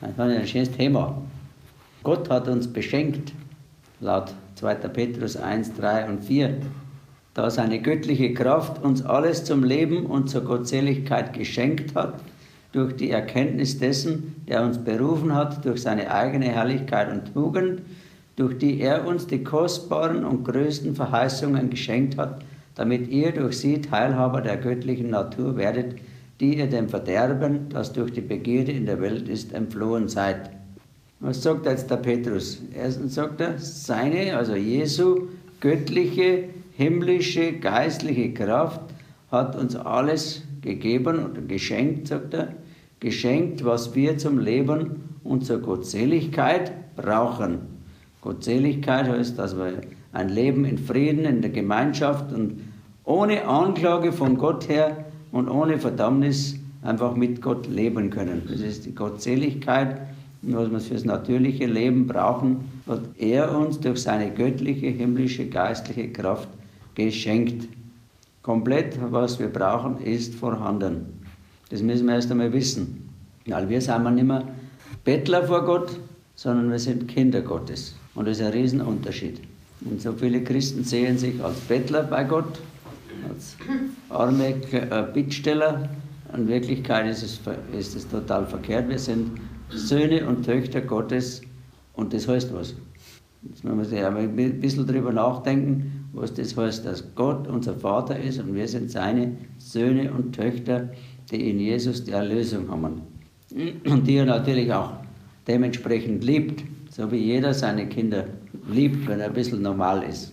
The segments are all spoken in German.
Das war ein schönes Thema. Gott hat uns beschenkt, laut 2. Petrus 1, 3 und 4, da seine göttliche Kraft uns alles zum Leben und zur Gottseligkeit geschenkt hat, durch die Erkenntnis dessen, der uns berufen hat, durch seine eigene Herrlichkeit und Tugend, durch die er uns die kostbaren und größten Verheißungen geschenkt hat, damit ihr durch sie Teilhaber der göttlichen Natur werdet, die ihr dem Verderben, das durch die Begierde in der Welt ist, entflohen seid. Was sagt jetzt der Petrus? Erstens sagt er, seine, also Jesu, göttliche, himmlische, geistliche Kraft hat uns alles gegeben oder geschenkt, sagt er, geschenkt, was wir zum Leben und zur Gottseligkeit brauchen. Gottseligkeit heißt, dass wir ein Leben in Frieden, in der Gemeinschaft und ohne Anklage von Gott her und ohne Verdammnis einfach mit Gott leben können. Das ist die Gottseligkeit, was wir fürs natürliche Leben brauchen, hat er uns durch seine göttliche, himmlische, geistliche Kraft geschenkt. Komplett, was wir brauchen, ist vorhanden. Das müssen wir erst einmal wissen. Weil wir sind nicht mehr Bettler vor Gott, sondern wir sind Kinder Gottes. Und das ist ein Riesenunterschied. Und so viele Christen sehen sich als Bettler bei Gott, als arme Bittsteller. In Wirklichkeit ist es total verkehrt. Wir sind Söhne und Töchter Gottes und das heißt was. Jetzt müssen wir sich ein bisschen darüber nachdenken, was das heißt, dass Gott unser Vater ist und wir sind seine Söhne und Töchter, die in Jesus die Erlösung haben. Und die er natürlich auch dementsprechend liebt, so wie jeder seine Kinder liebt, wenn er ein bisschen normal ist.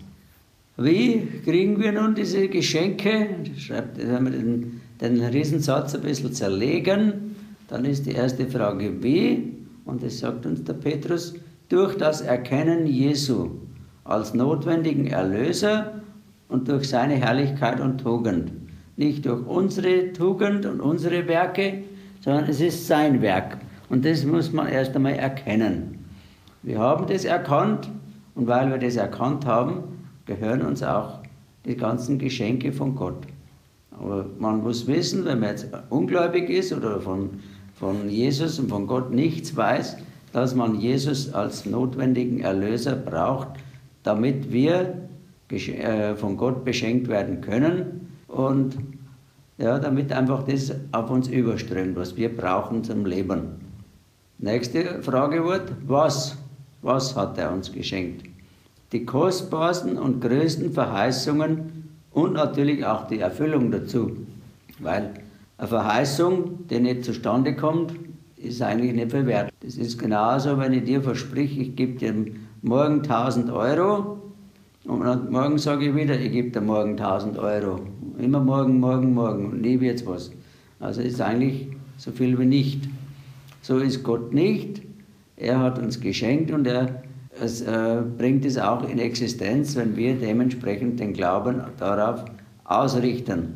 Wie kriegen wir nun diese Geschenke? Wenn wir den Riesensatz ein bisschen zerlegen, dann ist die erste Frage, wie? Und das sagt uns der Petrus, durch das Erkennen Jesu als notwendigen Erlöser und durch seine Herrlichkeit und Tugend. Nicht durch unsere Tugend und unsere Werke, sondern es ist sein Werk. Und das muss man erst einmal erkennen. Wir haben das erkannt und weil wir das erkannt haben, gehören uns auch die ganzen Geschenke von Gott. Aber man muss wissen, wenn man jetzt ungläubig ist oder von Jesus und von Gott nichts weiß, dass man Jesus als notwendigen Erlöser braucht, damit wir von Gott beschenkt werden können und ja, damit einfach das auf uns überströmt, was wir brauchen zum Leben. Nächste Frage wird, was? Was hat er uns geschenkt? Die kostbarsten und größten Verheißungen und natürlich auch die Erfüllung dazu. Weil eine Verheißung, die nicht zustande kommt, ist eigentlich nicht viel wert. Das ist genauso, wenn ich dir versprich, ich gebe dir morgen 1.000 Euro und morgen sage ich wieder, ich gebe dir morgen 1.000 Euro. Immer morgen, morgen, morgen und nie wird's was. Also ist eigentlich so viel wie nicht. So ist Gott nicht. Er hat uns geschenkt und er bringt es auch in Existenz, wenn wir dementsprechend den Glauben darauf ausrichten.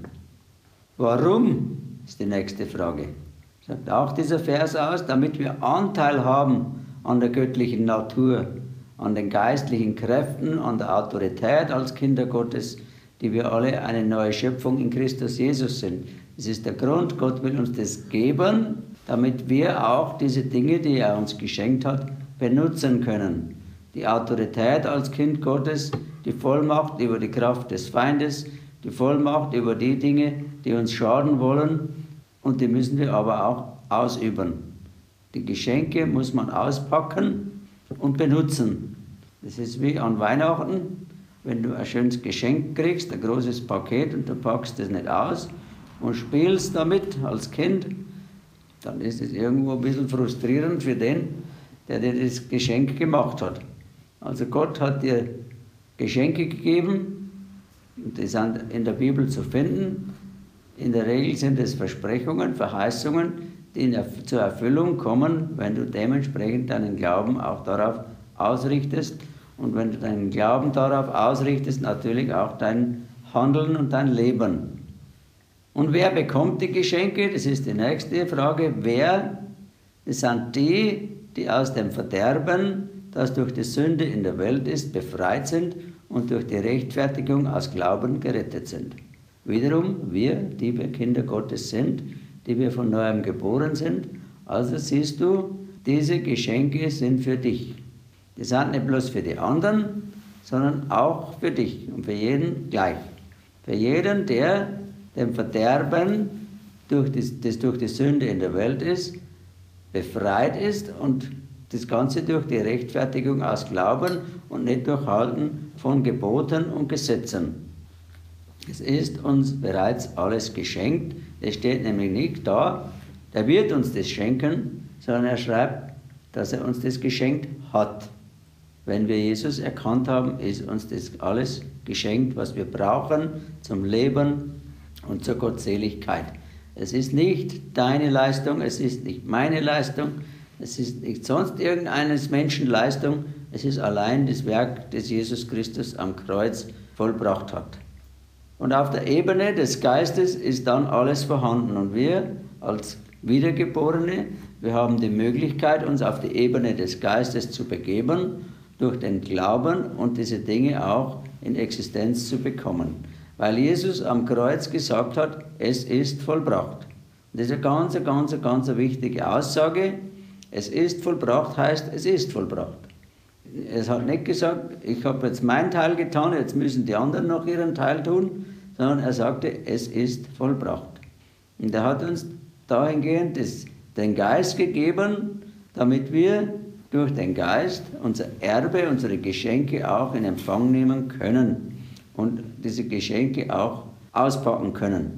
Warum, ist die nächste Frage. Sagt auch dieser Vers aus, damit wir Anteil haben an der göttlichen Natur, an den geistlichen Kräften, an der Autorität als Kinder Gottes, die wir alle eine neue Schöpfung in Christus Jesus sind. Das ist der Grund, Gott will uns das geben, damit wir auch diese Dinge, die er uns geschenkt hat, benutzen können. Die Autorität als Kind Gottes, die Vollmacht über die Kraft des Feindes, die Vollmacht über die Dinge, die uns schaden wollen, und die müssen wir aber auch ausüben. Die Geschenke muss man auspacken und benutzen. Das ist wie an Weihnachten, wenn du ein schönes Geschenk kriegst, ein großes Paket, und du packst es nicht aus und spielst damit als Kind, dann ist es irgendwo ein bisschen frustrierend für den, der dir das Geschenk gemacht hat. Also Gott hat dir Geschenke gegeben, und die sind in der Bibel zu finden. In der Regel sind es Versprechungen, Verheißungen, die zur Erfüllung kommen, wenn du dementsprechend deinen Glauben auch darauf ausrichtest. Und wenn du deinen Glauben darauf ausrichtest, natürlich auch dein Handeln und dein Leben. Und wer bekommt die Geschenke? Das ist die nächste Frage. Wer? Das sind die, die aus dem Verderben, das durch die Sünde in der Welt ist, befreit sind und durch die Rechtfertigung aus Glauben gerettet sind. Wiederum wir, die wir Kinder Gottes sind, die wir von Neuem geboren sind. Also siehst du, diese Geschenke sind für dich. Die sind nicht bloß für die anderen, sondern auch für dich und für jeden gleich. Für jeden, der dem Verderben, das durch die Sünde in der Welt ist, befreit ist und das Ganze durch die Rechtfertigung aus Glauben und nicht durch Halten von Geboten und Gesetzen. Es ist uns bereits alles geschenkt. Es steht nämlich nicht da, der wird uns das schenken, sondern er schreibt, dass er uns das geschenkt hat. Wenn wir Jesus erkannt haben, ist uns das alles geschenkt, was wir brauchen zum Leben und zur Gottseligkeit. Es ist nicht deine Leistung, es ist nicht meine Leistung, es ist nicht sonst irgendeines Menschen Leistung, es ist allein das Werk, das Jesus Christus am Kreuz vollbracht hat. Und auf der Ebene des Geistes ist dann alles vorhanden. Und wir als Wiedergeborene, wir haben die Möglichkeit, uns auf die Ebene des Geistes zu begeben, durch den Glauben und diese Dinge auch in Existenz zu bekommen. Weil Jesus am Kreuz gesagt hat, es ist vollbracht. Und das ist eine ganz wichtige Aussage. Es ist vollbracht heißt, es ist vollbracht. Es hat nicht gesagt, ich habe jetzt meinen Teil getan, jetzt müssen die anderen noch ihren Teil tun, sondern er sagte, es ist vollbracht. Und er hat uns dahingehend den Geist gegeben, damit wir durch den Geist unser Erbe, unsere Geschenke auch in Empfang nehmen können und diese Geschenke auch auspacken können.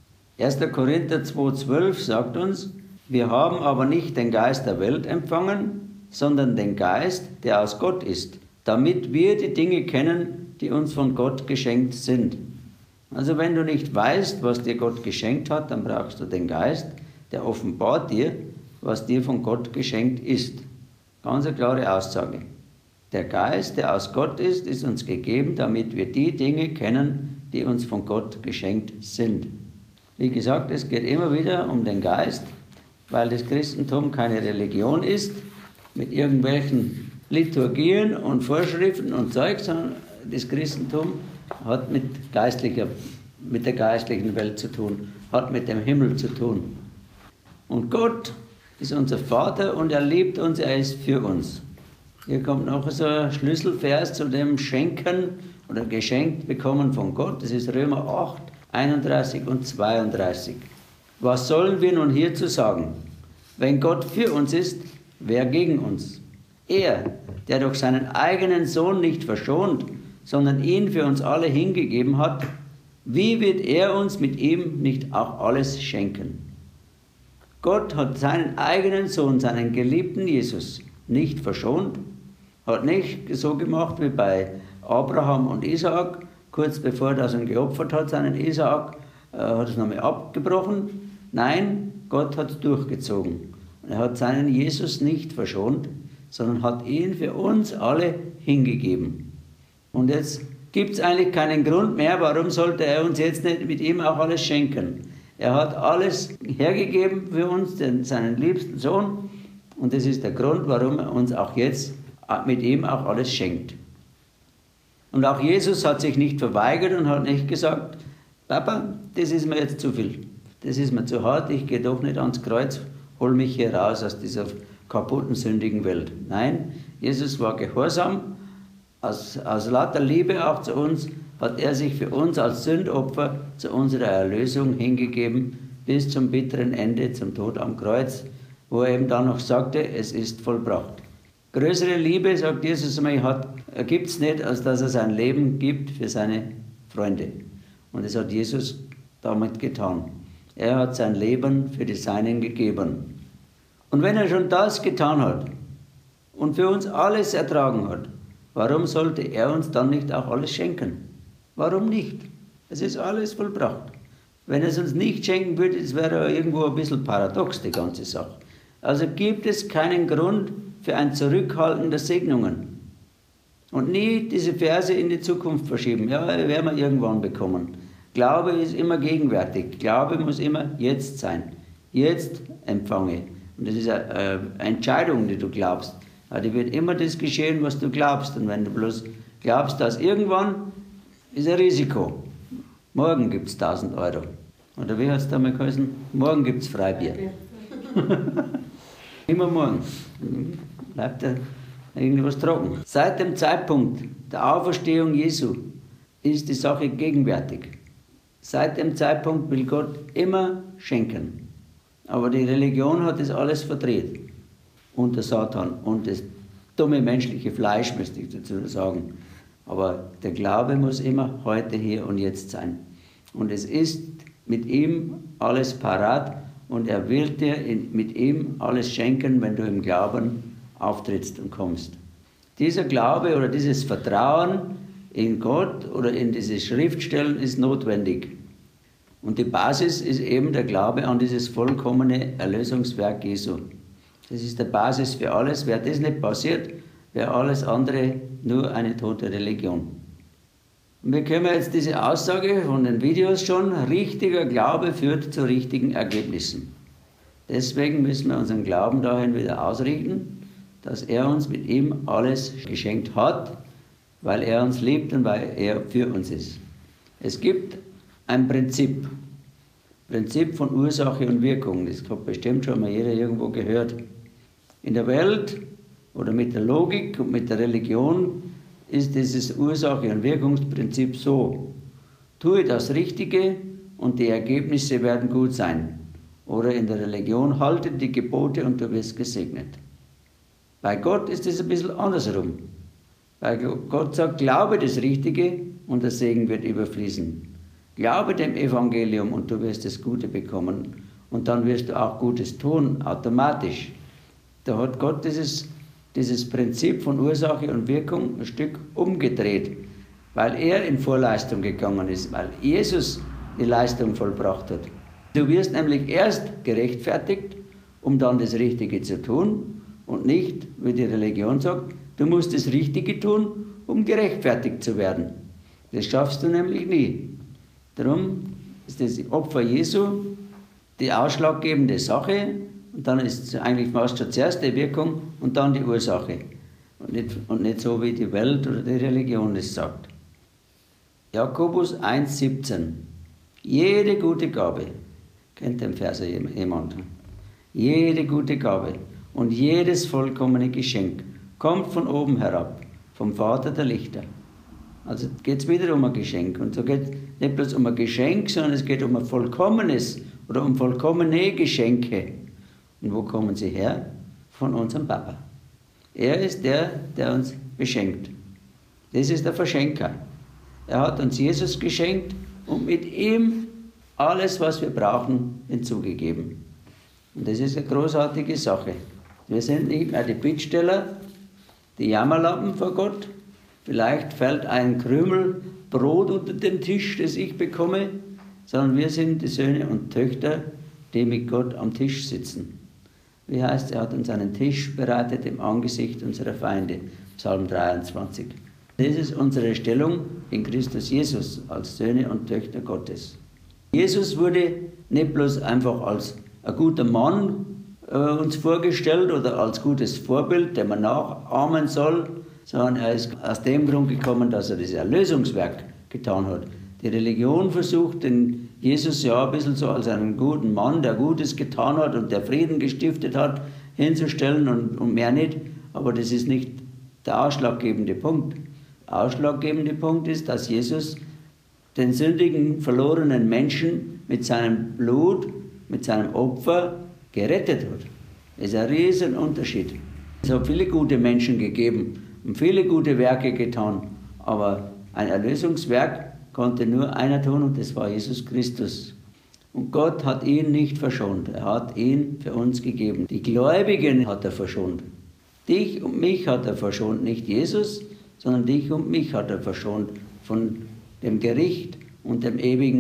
1. Korinther 2,12 sagt uns, wir haben aber nicht den Geist der Welt empfangen, sondern den Geist, der aus Gott ist, damit wir die Dinge kennen, die uns von Gott geschenkt sind. Also wenn du nicht weißt, was dir Gott geschenkt hat, dann brauchst du den Geist, der offenbart dir, was dir von Gott geschenkt ist. Ganz eine klare Aussage. Der Geist, der aus Gott ist uns gegeben, damit wir die Dinge kennen, die uns von Gott geschenkt sind. Wie gesagt, es geht immer wieder um den Geist, weil das Christentum keine Religion ist, mit irgendwelchen Liturgien und Vorschriften und Zeug, sondern das Christentum hat mit der geistlichen Welt zu tun, hat mit dem Himmel zu tun. Und Gott ist unser Vater und er liebt uns, er ist für uns. Hier kommt noch so ein Schlüsselvers zu dem Schenken oder Geschenkt bekommen von Gott. Das ist Römer 8, 31 und 32. Was sollen wir nun hierzu sagen? Wenn Gott für uns ist, wer gegen uns? Er, der durch seinen eigenen Sohn nicht verschont, sondern ihn für uns alle hingegeben hat, wie wird er uns mit ihm nicht auch alles schenken? Gott hat seinen eigenen Sohn, seinen geliebten Jesus, nicht verschont, hat nicht so gemacht wie bei Abraham und Isaak, kurz bevor er ihn geopfert hat, seinen Isaak, hat es nochmal abgebrochen. Nein, Gott hat es durchgezogen. Und er hat seinen Jesus nicht verschont, sondern hat ihn für uns alle hingegeben. Und jetzt gibt es eigentlich keinen Grund mehr, warum sollte er uns jetzt nicht mit ihm auch alles schenken. Er hat alles hergegeben für uns, seinen liebsten Sohn. Und das ist der Grund, warum er uns auch jetzt mit ihm auch alles schenkt. Und auch Jesus hat sich nicht verweigert und hat nicht gesagt, Papa, das ist mir jetzt zu viel. Das ist mir zu hart, ich gehe doch nicht ans Kreuz, hol mich hier raus aus dieser kaputten, sündigen Welt. Nein, Jesus war gehorsam. Aus lauter Liebe auch zu uns hat er sich für uns als Sündopfer zu unserer Erlösung hingegeben, bis zum bitteren Ende, zum Tod am Kreuz, wo er eben dann noch sagte, es ist vollbracht. Größere Liebe, sagt Jesus einmal, gibt es nicht, als dass er sein Leben gibt für seine Freunde. Und das hat Jesus damit getan. Er hat sein Leben für die Seinen gegeben. Und wenn er schon das getan hat und für uns alles ertragen hat, warum sollte er uns dann nicht auch alles schenken? Warum nicht? Es ist alles vollbracht. Wenn er es uns nicht schenken würde, das wäre irgendwo ein bisschen paradox, die ganze Sache. Also gibt es keinen Grund für ein Zurückhalten der Segnungen. Und nie diese Verse in die Zukunft verschieben. Ja, werden wir irgendwann bekommen. Glaube ist immer gegenwärtig. Glaube muss immer jetzt sein. Jetzt empfange. Und das ist eine Entscheidung, die du glaubst. Ja, die wird immer das geschehen, was du glaubst. Und wenn du bloß glaubst, dass irgendwann, ist ein Risiko. Morgen gibt es 1.000 Euro. Oder wie hat es damals geheißen? Morgen gibt es Freibier. Immer morgen. Bleibt da irgendwas trocken. Seit dem Zeitpunkt der Auferstehung Jesu ist die Sache gegenwärtig. Seit dem Zeitpunkt will Gott immer schenken. Aber die Religion hat das alles verdreht. Und der Satan und das dumme menschliche Fleisch, müsste ich dazu sagen. Aber der Glaube muss immer heute, hier und jetzt sein. Und es ist mit ihm alles parat und er wird dir mit ihm alles schenken, wenn du im Glauben auftrittst und kommst. Dieser Glaube oder dieses Vertrauen in Gott oder in diese Schriftstellen ist notwendig. Und die Basis ist eben der Glaube an dieses vollkommene Erlösungswerk Jesu. Das ist die Basis für alles. Wäre das nicht passiert, wäre alles andere nur eine tote Religion. Und wir können jetzt diese Aussage von den Videos schon, richtiger Glaube führt zu richtigen Ergebnissen. Deswegen müssen wir unseren Glauben dahin wieder ausrichten, dass er uns mit ihm alles geschenkt hat, weil er uns liebt und weil er für uns ist. Es gibt ein Prinzip von Ursache und Wirkung. Das hat bestimmt schon mal jeder irgendwo gehört. In der Welt oder mit der Logik und mit der Religion ist dieses Ursache- und Wirkungsprinzip so: Tue das Richtige und die Ergebnisse werden gut sein. Oder in der Religion, halte die Gebote und du wirst gesegnet. Bei Gott ist es ein bisschen andersrum. Weil Gott sagt, glaube das Richtige und der Segen wird überfließen. Glaube dem Evangelium und du wirst das Gute bekommen. Und dann wirst du auch Gutes tun, automatisch. Da hat Gott dieses Prinzip von Ursache und Wirkung ein Stück umgedreht, weil er in Vorleistung gegangen ist, weil Jesus die Leistung vollbracht hat. Du wirst nämlich erst gerechtfertigt, um dann das Richtige zu tun und nicht, wie die Religion sagt, du musst das Richtige tun, um gerechtfertigt zu werden. Das schaffst du nämlich nie. Darum ist das Opfer Jesu die ausschlaggebende Sache und dann ist es eigentlich fast schon zuerst die Wirkung und dann die Ursache. Und nicht so, wie die Welt oder die Religion es sagt. Jakobus 1,17. Jede gute Gabe, kennt den Vers jemand? Jede gute Gabe und jedes vollkommene Geschenk kommt von oben herab, vom Vater der Lichter. Also geht es wieder um ein Geschenk. Und so geht es nicht bloß um ein Geschenk, sondern es geht um ein vollkommenes oder um vollkommene Geschenke. Und wo kommen sie her? Von unserem Papa. Er ist der uns beschenkt. Das ist der Verschenker. Er hat uns Jesus geschenkt und mit ihm alles, was wir brauchen, hinzugegeben. Und das ist eine großartige Sache. Wir sind nicht mehr die Bittsteller, die Jammerlappen vor Gott. Vielleicht fällt ein Krümel Brot unter den Tisch, das ich bekomme, sondern wir sind die Söhne und Töchter, die mit Gott am Tisch sitzen. Wie heißt, er hat uns einen Tisch bereitet im Angesicht unserer Feinde, Psalm 23. Das ist unsere Stellung in Christus Jesus als Söhne und Töchter Gottes. Jesus wurde nicht bloß einfach als ein guter Mann uns vorgestellt oder als gutes Vorbild, dem man nachahmen soll, sondern er ist aus dem Grund gekommen, dass er das Erlösungswerk getan hat. Die Religion versucht, den Jesus ja ein bisschen so als einen guten Mann, der Gutes getan hat und der Frieden gestiftet hat, hinzustellen und mehr nicht. Aber das ist nicht der ausschlaggebende Punkt. Der ausschlaggebende Punkt ist, dass Jesus den sündigen, verlorenen Menschen mit seinem Blut, mit seinem Opfer gerettet hat. Das ist ein Riesenunterschied. Es hat viele gute Menschen gegeben und viele gute Werke getan, aber ein Erlösungswerk konnte nur einer tun und das war Jesus Christus. Und Gott hat ihn nicht verschont, er hat ihn für uns gegeben. Die Gläubigen hat er verschont. Dich und mich hat er verschont, nicht Jesus, sondern dich und mich hat er verschont von dem Gericht und der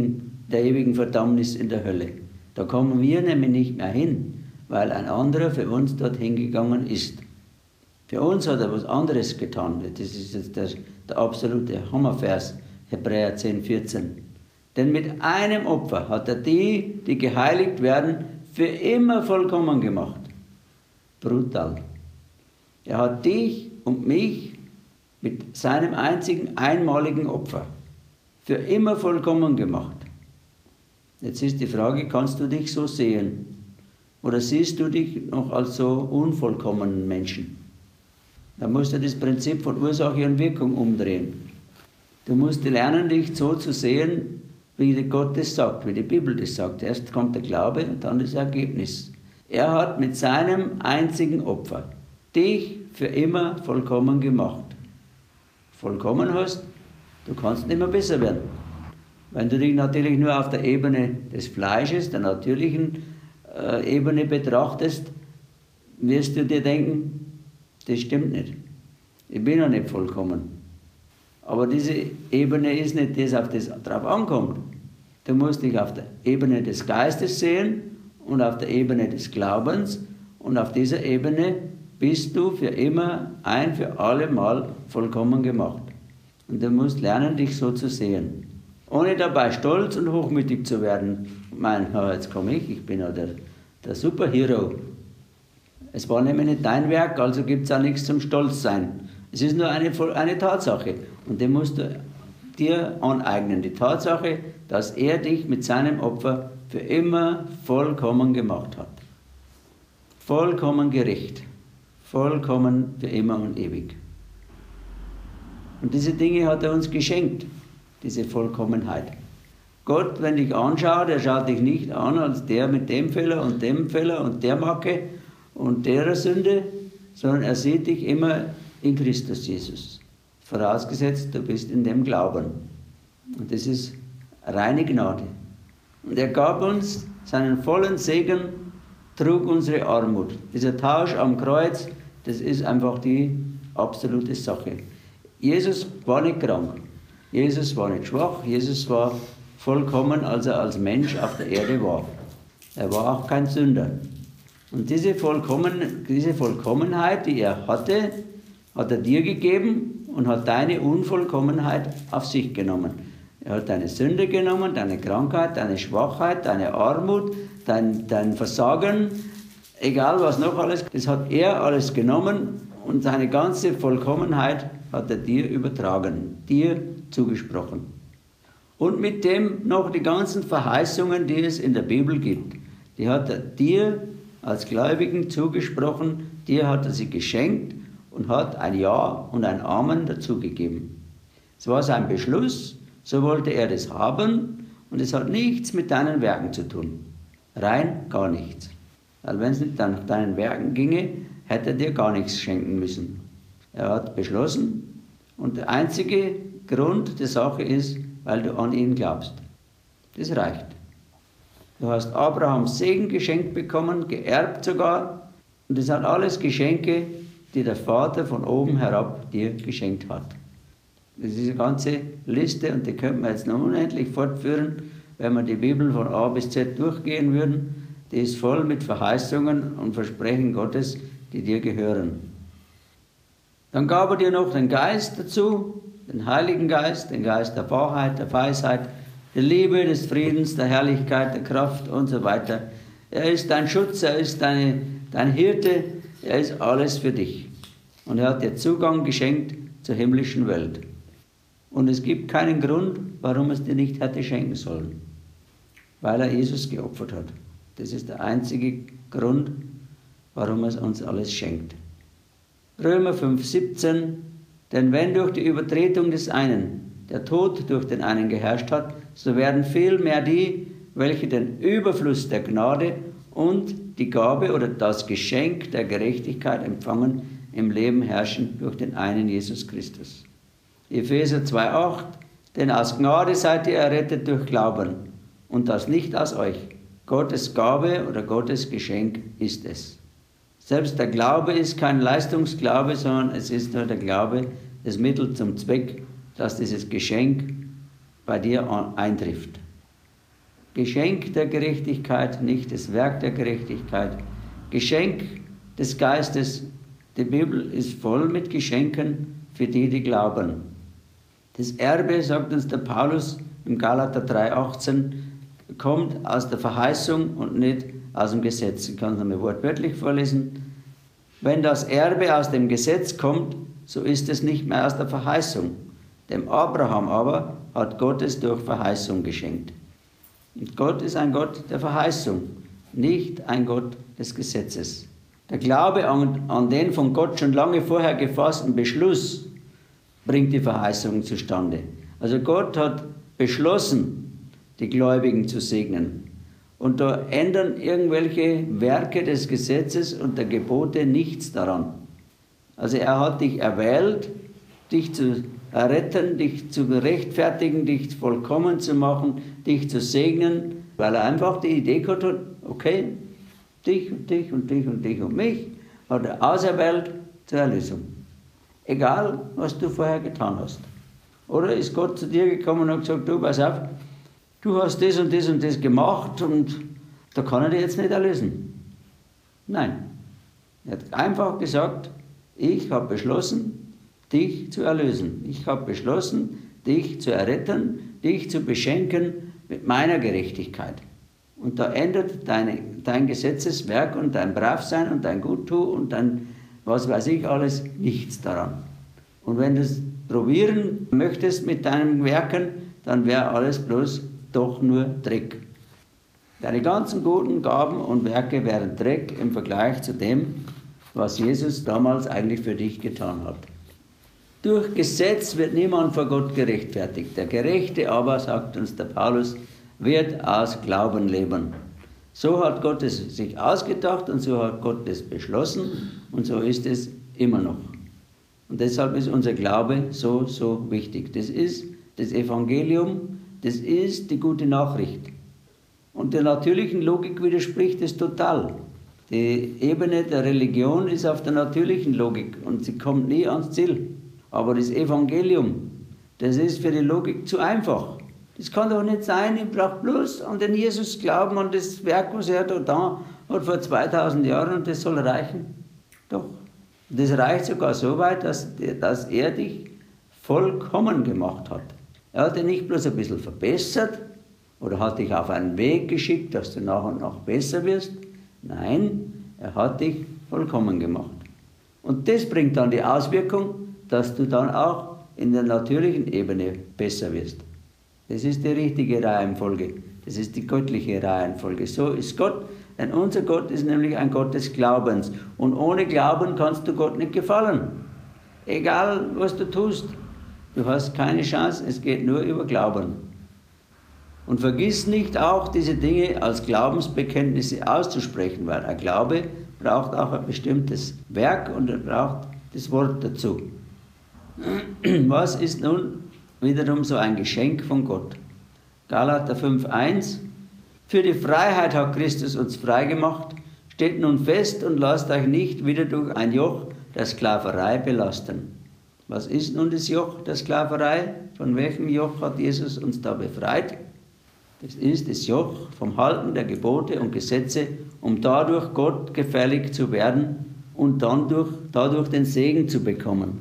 ewigen Verdammnis in der Hölle. Da kommen wir nämlich nicht mehr hin, weil ein anderer für uns dorthin gegangen ist. Für uns hat er was anderes getan. Das ist jetzt der absolute Hammervers, Hebräer 10,14. Denn mit einem Opfer hat er die geheiligt werden, für immer vollkommen gemacht. Brutal. Er hat dich und mich mit seinem einzigen einmaligen Opfer für immer vollkommen gemacht. Jetzt ist die Frage, kannst du dich so sehen? Oder siehst du dich noch als so unvollkommenen Menschen? Da musst du das Prinzip von Ursache und Wirkung umdrehen. Du musst lernen, dich so zu sehen, wie Gott das sagt, wie die Bibel das sagt. Erst kommt der Glaube und dann das Ergebnis. Er hat mit seinem einzigen Opfer dich für immer vollkommen gemacht. Vollkommen hast, du kannst nicht mehr besser werden. Wenn du dich natürlich nur auf der Ebene des Fleisches, der natürlichen Ebene betrachtest, wirst du dir denken, das stimmt nicht. Ich bin noch nicht vollkommen. Aber diese Ebene ist nicht das, auf das drauf ankommt. Du musst dich auf der Ebene des Geistes sehen und auf der Ebene des Glaubens. Und auf dieser Ebene bist du für immer ein für alle Mal vollkommen gemacht. Und du musst lernen, dich so zu sehen. Ohne dabei stolz und hochmütig zu werden. Jetzt komme ich bin ja der Superhero. Es war nämlich nicht dein Werk, also gibt es auch nichts zum Stolz sein. Es ist nur eine Tatsache. Und die musst du dir aneignen. Die Tatsache, dass er dich mit seinem Opfer für immer vollkommen gemacht hat. Vollkommen gerecht. Vollkommen für immer und ewig. Und diese Dinge hat er uns geschenkt, diese Vollkommenheit. Gott, wenn dich anschaut, er schaut dich nicht an als der mit dem Fehler und der Macke und der Sünde, sondern er sieht dich immer in Christus Jesus. Vorausgesetzt, du bist in dem Glauben. Und das ist reine Gnade. Und er gab uns seinen vollen Segen, trug unsere Armut. Dieser Tausch am Kreuz, das ist einfach die absolute Sache. Jesus war nicht krank. Jesus war nicht schwach. Jesus war vollkommen, als er als Mensch auf der Erde war. Er war auch kein Sünder. Und diese Vollkommenheit, die er hatte, hat er dir gegeben und hat deine Unvollkommenheit auf sich genommen. Er hat deine Sünde genommen, deine Krankheit, deine Schwachheit, deine Armut, dein Versagen, egal was noch alles, das hat er alles genommen und seine ganze Vollkommenheit hat er dir übertragen, dir zugesprochen. Und mit dem noch die ganzen Verheißungen, die es in der Bibel gibt, die hat er dir als Gläubigen zugesprochen, dir hat er sie geschenkt und hat ein Ja und ein Amen dazugegeben. Es war sein Beschluss, so wollte er das haben und es hat nichts mit deinen Werken zu tun. Rein gar nichts. Weil wenn es nicht nach deinen Werken ginge, hätte er dir gar nichts schenken müssen. Er hat beschlossen und der einzige Grund der Sache ist, weil du an ihn glaubst. Das reicht. Du hast Abrahams Segen geschenkt bekommen, geerbt sogar, und das sind alles Geschenke, die der Vater von oben herab dir geschenkt hat. Das ist eine ganze Liste und die könnte man jetzt noch unendlich fortführen, wenn wir die Bibel von A bis Z durchgehen würden. Die ist voll mit Verheißungen und Versprechen Gottes, die dir gehören. Dann gab er dir noch den Geist dazu, den Heiligen Geist, den Geist der Wahrheit, der Weisheit, der Liebe, des Friedens, der Herrlichkeit, der Kraft und so weiter. Er ist dein Schutz, er ist dein Hirte, er ist alles für dich. Und er hat dir Zugang geschenkt zur himmlischen Welt. Und es gibt keinen Grund, warum es dir nicht hätte schenken sollen. Weil er Jesus geopfert hat. Das ist der einzige Grund, warum er uns alles schenkt. Römer 5,17: Denn wenn durch die Übertretung des einen der Tod durch den einen geherrscht hat, so werden vielmehr die, welche den Überfluss der Gnade und die Gabe oder das Geschenk der Gerechtigkeit empfangen, im Leben herrschen durch den einen Jesus Christus. Epheser 2,8: Denn aus Gnade seid ihr errettet durch Glauben, und das nicht aus euch. Gottes Gabe oder Gottes Geschenk ist es. Selbst der Glaube ist kein Leistungsglaube, sondern es ist nur der Glaube, das Mittel zum Zweck, dass dieses Geschenk bei dir eintrifft. Geschenk der Gerechtigkeit, nicht das Werk der Gerechtigkeit. Geschenk des Geistes. Die Bibel ist voll mit Geschenken für die, die glauben. Das Erbe, sagt uns der Paulus im Galater 3,18, kommt aus der Verheißung und nicht aus dem Gesetz. Ich kann es nochmal wortwörtlich vorlesen. Wenn das Erbe aus dem Gesetz kommt, so ist es nicht mehr aus der Verheißung. Dem Abraham aber hat Gott es durch Verheißung geschenkt. Und Gott ist ein Gott der Verheißung. nicht ein Gott des Gesetzes. Der Glaube an den von Gott schon lange vorher gefassten Beschluss bringt die Verheißung zustande. Also Gott hat beschlossen, die Gläubigen zu segnen. Und da ändern irgendwelche Werke des Gesetzes und der Gebote nichts daran. Also er hat dich erwählt, dich zu erretten, dich zu rechtfertigen, dich vollkommen zu machen, dich zu segnen, weil er einfach die Idee gehabt hat, okay, dich und dich und dich und dich und mich hat er auserwählt zur Erlösung. Egal, was du vorher getan hast. Oder ist Gott zu dir gekommen und hat gesagt, du, pass auf, du hast das und das und das gemacht und da kann er dich jetzt nicht erlösen. Nein. Er hat einfach gesagt, ich habe beschlossen, dich zu erlösen. Ich habe beschlossen, dich zu erretten, dich zu beschenken mit meiner Gerechtigkeit. Und da ändert dein Gesetzeswerk und dein Bravsein und dein Guttu und dein was weiß ich alles nichts daran. Und wenn du es probieren möchtest mit deinen Werken, dann wäre alles bloß doch nur Dreck. Deine ganzen guten Gaben und Werke wären Dreck im Vergleich zu dem, was Jesus damals eigentlich für dich getan hat. Durch Gesetz wird niemand vor Gott gerechtfertigt. Der Gerechte aber, sagt uns der Paulus, wird aus Glauben leben. So hat Gott es sich ausgedacht und so hat Gott es beschlossen und so ist es immer noch. Und deshalb ist unser Glaube so, so wichtig. Das ist das Evangelium, das ist die gute Nachricht. Und der natürlichen Logik widerspricht es total. Die Ebene der Religion ist auf der natürlichen Logik und sie kommt nie ans Ziel. Aber das Evangelium, das ist für die Logik zu einfach. Das kann doch nicht sein, ich brauche bloß an den Jesus glauben, an das Werk, was er da hat vor 2000 Jahren und das soll reichen. Doch, das reicht sogar so weit, dass er dich vollkommen gemacht hat. Er hat dich nicht bloß ein bisschen verbessert oder hat dich auf einen Weg geschickt, dass du nach und nach besser wirst. Nein, er hat dich vollkommen gemacht. Und das bringt dann die Auswirkung, dass du dann auch in der natürlichen Ebene besser wirst. Das ist die richtige Reihenfolge. Das ist die göttliche Reihenfolge. So ist Gott, denn unser Gott ist nämlich ein Gott des Glaubens. Und ohne Glauben kannst du Gott nicht gefallen. Egal, was du tust, du hast keine Chance, es geht nur über Glauben. Und vergiss nicht auch, diese Dinge als Glaubensbekenntnisse auszusprechen, weil ein Glaube braucht auch ein bestimmtes Werk und er braucht das Wort dazu. Was ist nun wiederum so ein Geschenk von Gott? Galater 5,1: Für die Freiheit hat Christus uns freigemacht. Steht nun fest und lasst euch nicht wieder durch ein Joch der Sklaverei belasten. Was ist nun das Joch der Sklaverei? Von welchem Joch hat Jesus uns da befreit? Das ist das Joch vom Halten der Gebote und Gesetze, um dadurch Gott gefällig zu werden und dann dadurch den Segen zu bekommen.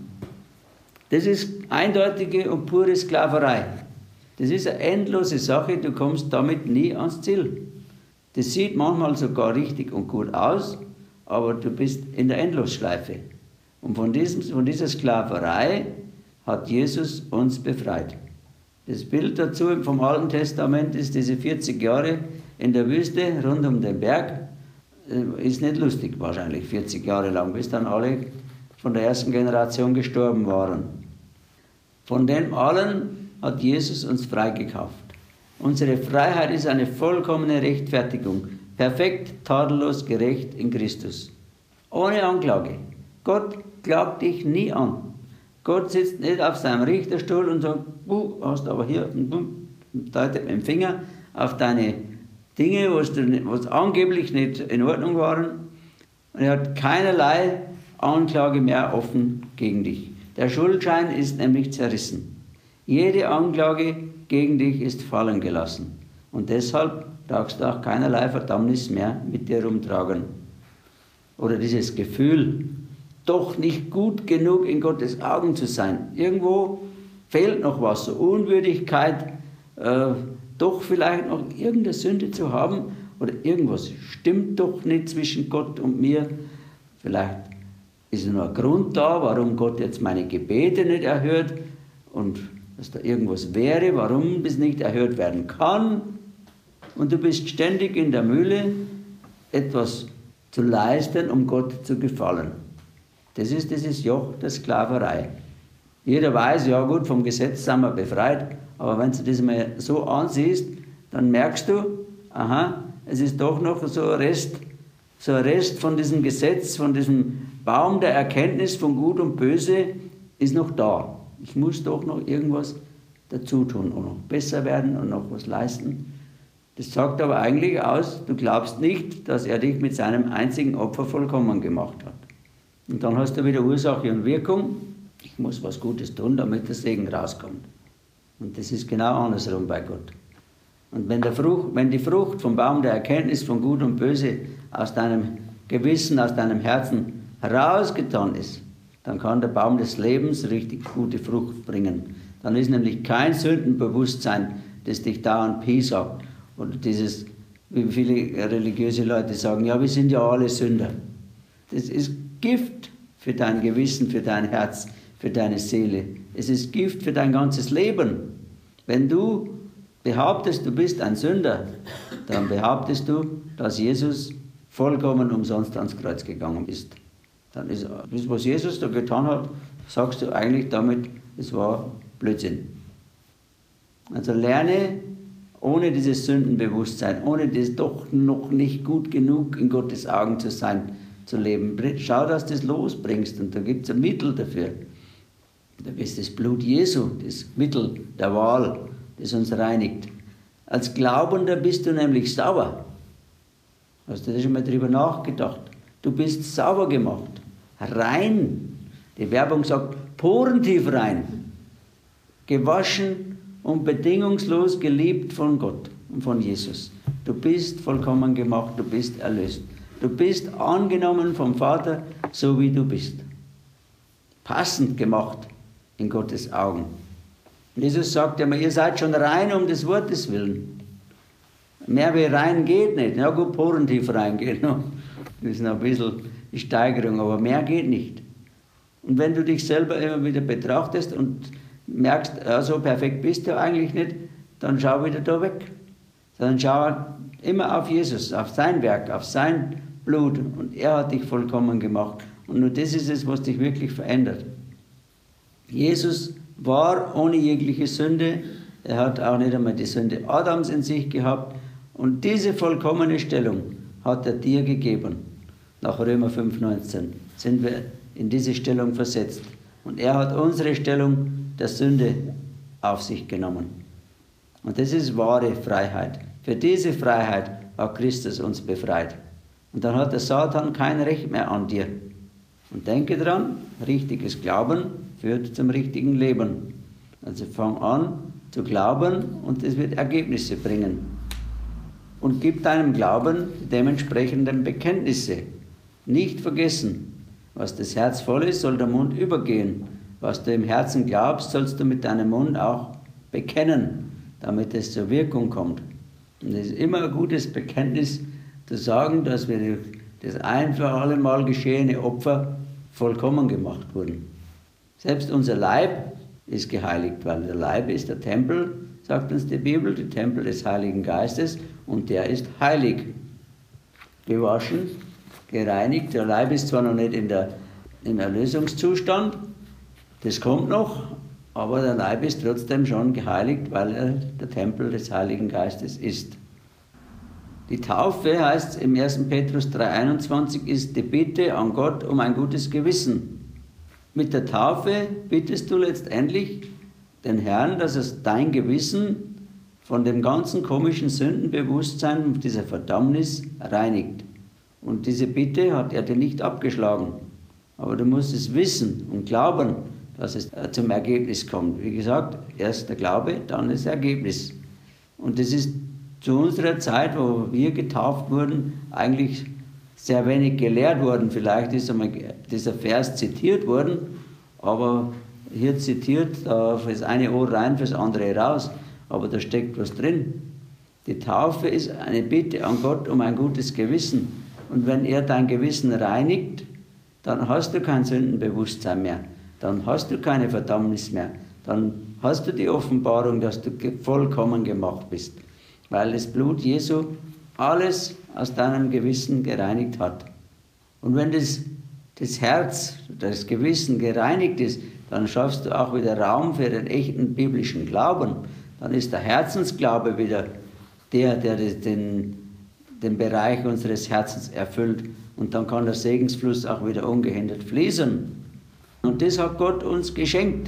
Das ist eindeutige und pure Sklaverei. Das ist eine endlose Sache, du kommst damit nie ans Ziel. Das sieht manchmal sogar richtig und gut aus, aber du bist in der Endlosschleife. Und von dieser Sklaverei hat Jesus uns befreit. Das Bild dazu vom Alten Testament ist diese 40 Jahre in der Wüste rund um den Berg. Ist nicht lustig wahrscheinlich, 40 Jahre lang, bis dann alle von der ersten Generation gestorben waren. Von dem allen hat Jesus uns freigekauft. Unsere Freiheit ist eine vollkommene Rechtfertigung, perfekt, tadellos, gerecht in Christus. Ohne Anklage. Gott klagt dich nie an. Gott sitzt nicht auf seinem Richterstuhl und sagt, du hast aber hier, und deutet mit dem Finger auf deine Dinge, was angeblich nicht in Ordnung waren. Und er hat keinerlei Anklage mehr offen gegen dich. Der Schuldschein ist nämlich zerrissen. Jede Anklage gegen dich ist fallen gelassen. Und deshalb darfst du auch keinerlei Verdammnis mehr mit dir rumtragen. Oder dieses Gefühl, doch nicht gut genug in Gottes Augen zu sein. Irgendwo fehlt noch was, so Unwürdigkeit, doch vielleicht noch irgendeine Sünde zu haben oder irgendwas stimmt doch nicht zwischen Gott und mir. Vielleicht ist noch ein Grund da, warum Gott jetzt meine Gebete nicht erhört und dass da irgendwas wäre, warum das nicht erhört werden kann. Und du bist ständig in der Mühle etwas zu leisten, um Gott zu gefallen. Das ist dieses Joch der Sklaverei. Jeder weiß, ja gut, vom Gesetz sind wir befreit, aber wenn du das mal so ansiehst, dann merkst du, aha, es ist doch noch so ein Rest von diesem Gesetz, von diesem Baum der Erkenntnis von Gut und Böse ist noch da. Ich muss doch noch irgendwas dazu tun und noch besser werden und noch was leisten. Das sagt aber eigentlich aus, du glaubst nicht, dass er dich mit seinem einzigen Opfer vollkommen gemacht hat. Und dann hast du wieder Ursache und Wirkung. Ich muss was Gutes tun, damit der Segen rauskommt. Und das ist genau andersrum bei Gott. Und wenn die Frucht vom Baum der Erkenntnis von Gut und Böse aus deinem Gewissen, aus deinem Herzen herausgetan ist, dann kann der Baum des Lebens richtig gute Frucht bringen. Dann ist nämlich kein Sündenbewusstsein, das dich dauernd piesackt. Oder dieses, wie viele religiöse Leute sagen, ja, wir sind ja alle Sünder. Das ist Gift für dein Gewissen, für dein Herz, für deine Seele. Es ist Gift für dein ganzes Leben. Wenn du behauptest, du bist ein Sünder, dann behauptest du, dass Jesus vollkommen umsonst ans Kreuz gegangen ist. Dann ist das, was Jesus da getan hat, sagst du eigentlich damit, es war Blödsinn. Also lerne, ohne dieses Sündenbewusstsein, ohne das doch noch nicht gut genug in Gottes Augen zu sein, zu leben. Schau, dass du das losbringst und da gibt es ein Mittel dafür. Da ist das Blut Jesu, das Mittel der Wahl, das uns reinigt. Als Glaubender bist du nämlich sauber. Hast du da schon mal drüber nachgedacht? Du bist sauber gemacht, rein. Die Werbung sagt, porentief rein. Gewaschen und bedingungslos geliebt von Gott und von Jesus. Du bist vollkommen gemacht, du bist erlöst. Du bist angenommen vom Vater, so wie du bist. Passend gemacht in Gottes Augen. Jesus sagt ja mal, ihr seid schon rein um des Wortes willen. Mehr wie rein geht nicht. Ja gut, porentief rein geht noch. Das ist noch ein bisschen die Steigerung, aber mehr geht nicht. Und wenn du dich selber immer wieder betrachtest und merkst, ja, so perfekt bist du eigentlich nicht, dann schau wieder da weg. Sondern schau immer auf Jesus, auf sein Werk, auf sein Blut. Und er hat dich vollkommen gemacht. Und nur das ist es, was dich wirklich verändert. Jesus war ohne jegliche Sünde. Er hat auch nicht einmal die Sünde Adams in sich gehabt. Und diese vollkommene Stellung hat er dir gegeben. Nach Römer 5,19 sind wir in diese Stellung versetzt. Und er hat unsere Stellung der Sünde auf sich genommen. Und das ist wahre Freiheit. Für diese Freiheit hat Christus uns befreit. Und dann hat der Satan kein Recht mehr an dir. Und denke dran, richtiges Glauben führt zum richtigen Leben. Also fang an zu glauben und es wird Ergebnisse bringen. Und gib deinem Glauben die dementsprechenden Bekenntnisse. Nicht vergessen, was das Herz voll ist, soll der Mund übergehen. Was du im Herzen glaubst, sollst du mit deinem Mund auch bekennen, damit es zur Wirkung kommt. Und es ist immer ein gutes Bekenntnis zu sagen, dass wir durch das ein für alle Mal geschehene Opfer vollkommen gemacht wurden. Selbst unser Leib ist geheiligt, weil der Leib ist der Tempel, sagt uns die Bibel, der Tempel des Heiligen Geistes, und der ist heilig. Gewaschen, gereinigt. Der Leib ist zwar noch nicht im Erlösungszustand, das kommt noch, aber der Leib ist trotzdem schon geheiligt, weil er der Tempel des Heiligen Geistes ist. Die Taufe heißt im 1. Petrus 3,21 ist die Bitte an Gott um ein gutes Gewissen. Mit der Taufe bittest du letztendlich den Herrn, dass er dein Gewissen von dem ganzen komischen Sündenbewusstsein und dieser Verdammnis reinigt. Und diese Bitte hat er dir nicht abgeschlagen. Aber du musst es wissen und glauben, dass es zum Ergebnis kommt. Wie gesagt, erst der Glaube, dann das Ergebnis. Und das ist zu unserer Zeit, wo wir getauft wurden, eigentlich sehr wenig gelehrt worden. Vielleicht ist einmal dieser Vers zitiert worden, aber hier zitiert, da für das eine Ohr rein, für das andere raus. Aber da steckt was drin. Die Taufe ist eine Bitte an Gott um ein gutes Gewissen. Und wenn er dein Gewissen reinigt, dann hast du kein Sündenbewusstsein mehr. Dann hast du keine Verdammnis mehr. Dann hast du die Offenbarung, dass du vollkommen gemacht bist. Weil das Blut Jesu alles aus deinem Gewissen gereinigt hat. Und wenn das Herz, das Gewissen gereinigt ist, dann schaffst du auch wieder Raum für den echten biblischen Glauben. Dann ist der Herzensglaube wieder der den Bereich unseres Herzens erfüllt. Und dann kann der Segensfluss auch wieder ungehindert fließen. Und das hat Gott uns geschenkt.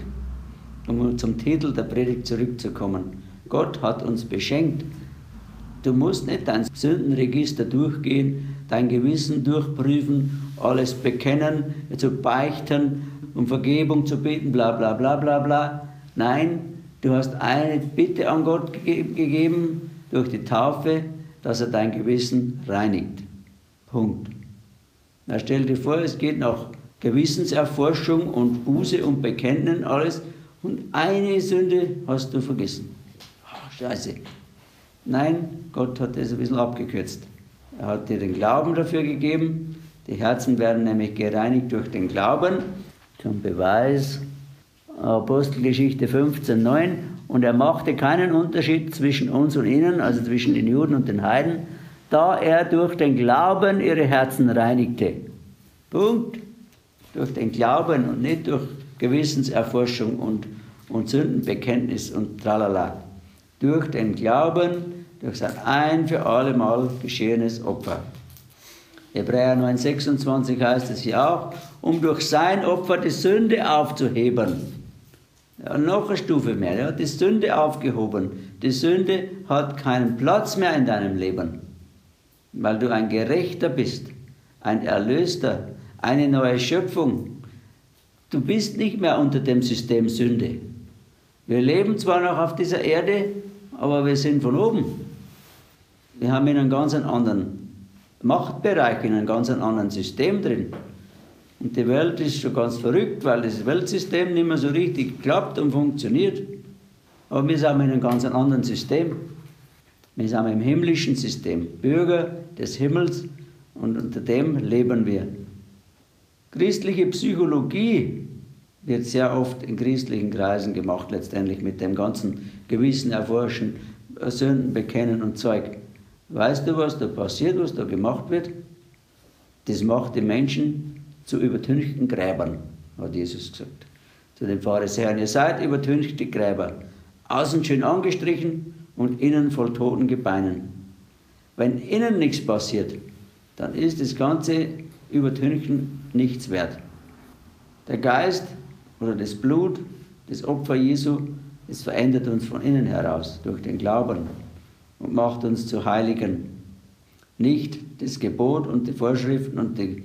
Um zum Titel der Predigt zurückzukommen. Gott hat uns beschenkt. Du musst nicht dein Sündenregister durchgehen, dein Gewissen durchprüfen, alles bekennen, zu beichten, um Vergebung zu beten, bla bla bla bla bla. Nein, du hast eine Bitte an Gott gegeben durch die Taufe, dass er dein Gewissen reinigt. Punkt. Na, stell dir vor, es geht nach Gewissenserforschung und Buße und Bekennen alles und eine Sünde hast du vergessen. Ach, Scheiße. Nein, Gott hat das ein bisschen abgekürzt. Er hat dir den Glauben dafür gegeben. Die Herzen werden nämlich gereinigt durch den Glauben. Zum Beweis, Apostelgeschichte 15,9. Und er machte keinen Unterschied zwischen uns und ihnen, also zwischen den Juden und den Heiden, da er durch den Glauben ihre Herzen reinigte. Punkt. Durch den Glauben und nicht durch Gewissenserforschung und Sündenbekenntnis und tralala. Durch den Glauben, durch sein ein für alle Mal geschehenes Opfer. Hebräer 9,26 heißt es hier auch, um durch sein Opfer die Sünde aufzuheben. Ja, noch eine Stufe mehr, er hat die Sünde aufgehoben. Die Sünde hat keinen Platz mehr in deinem Leben, weil du ein Gerechter bist, ein Erlöster, eine neue Schöpfung. Du bist nicht mehr unter dem System Sünde. Wir leben zwar noch auf dieser Erde, aber wir sind von oben. Wir haben in einem ganz anderen Machtbereich, in einem ganz anderen System drin. Und die Welt ist schon ganz verrückt, weil das Weltsystem nicht mehr so richtig klappt und funktioniert. Aber wir sind in einem ganz anderen System. Wir sind im himmlischen System, Bürger des Himmels, und unter dem leben wir. Christliche Psychologie wird sehr oft in christlichen Kreisen gemacht, letztendlich mit dem ganzen Gewissen erforschen, Sünden bekennen und Zeug. Weißt du, was da passiert, was da gemacht wird? Das macht die Menschen zu übertünchten Gräbern, hat Jesus gesagt. Zu den Pharisäern, ihr seid übertünchte Gräber, außen schön angestrichen und innen voll toten Gebeinen. Wenn innen nichts passiert, dann ist das ganze Übertünchen nichts wert. Der Geist oder das Blut, das Opfer Jesu, das verändert uns von innen heraus durch den Glauben und macht uns zu Heiligen. Nicht das Gebot und die Vorschriften und die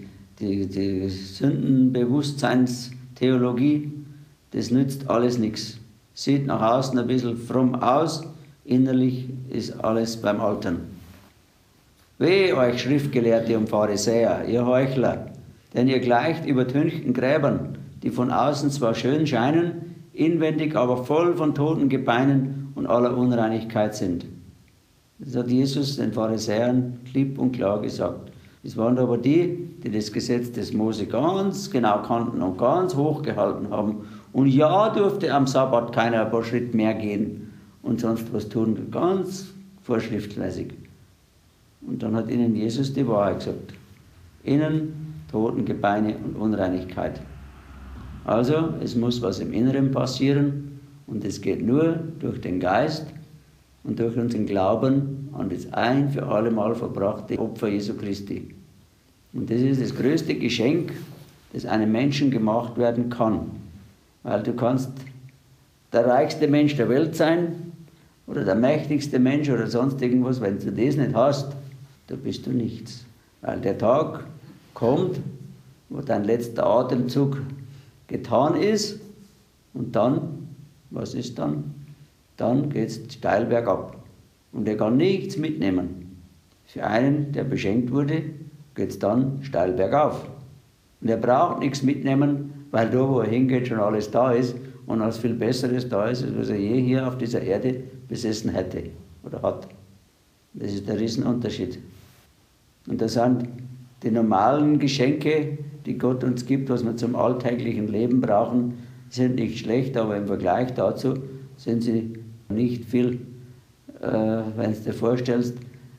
Sündenbewusstseinstheologie, das nützt alles nichts. Sieht nach außen ein bisschen fromm aus, innerlich ist alles beim Alten. Wehe euch, Schriftgelehrte und Pharisäer, ihr Heuchler, denn ihr gleicht übertünchten Gräbern, die von außen zwar schön scheinen, inwendig aber voll von toten Gebeinen und aller Unreinigkeit sind. Das hat Jesus den Pharisäern klipp und klar gesagt. Das waren aber die das Gesetz des Mose ganz genau kannten und ganz hoch gehalten haben. Und ja, durfte am Sabbat keiner ein paar Schritte mehr gehen und sonst was tun, ganz vorschriftsmäßig. Und dann hat ihnen Jesus die Wahrheit gesagt. Innen toten Gebeine und Unreinigkeit. Also, es muss was im Inneren passieren und es geht nur durch den Geist und durch unseren Glauben an das ein für alle Mal verbrachte Opfer Jesu Christi. Und das ist das größte Geschenk, das einem Menschen gemacht werden kann. Weil du kannst der reichste Mensch der Welt sein oder der mächtigste Mensch oder sonst irgendwas, wenn du das nicht hast, da bist du nichts. Weil der Tag kommt, wo dein letzter Atemzug getan ist und dann, was ist dann? Dann geht es steil bergab und er kann nichts mitnehmen. Für einen, der beschenkt wurde, geht es dann steil bergauf. Und er braucht nichts mitnehmen, weil da, wo er hingeht, schon alles da ist und alles viel Besseres da ist, als was er je hier auf dieser Erde besessen hätte oder hat. Das ist der Riesenunterschied. Und das sind die normalen Geschenke, die Gott uns gibt, was wir zum alltäglichen Leben brauchen, sind nicht schlecht, aber im Vergleich dazu sind sie nicht viel. Wenn du dir vorstellst,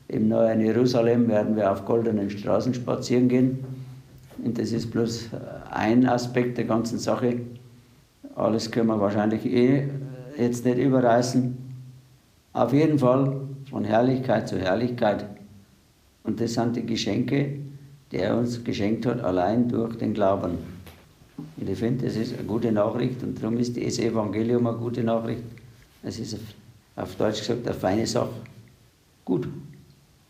im neuen Jerusalem werden wir auf goldenen Straßen spazieren gehen. Und das ist bloß ein Aspekt der ganzen Sache. Alles können wir wahrscheinlich jetzt nicht überreißen. Auf jeden Fall von Herrlichkeit zu Herrlichkeit. Und das sind die Geschenke, die er uns geschenkt hat, allein durch den Glauben. Und ich finde, das ist eine gute Nachricht und darum ist das Evangelium eine gute Nachricht. Es ist auf Deutsch gesagt eine feine Sache. Gut.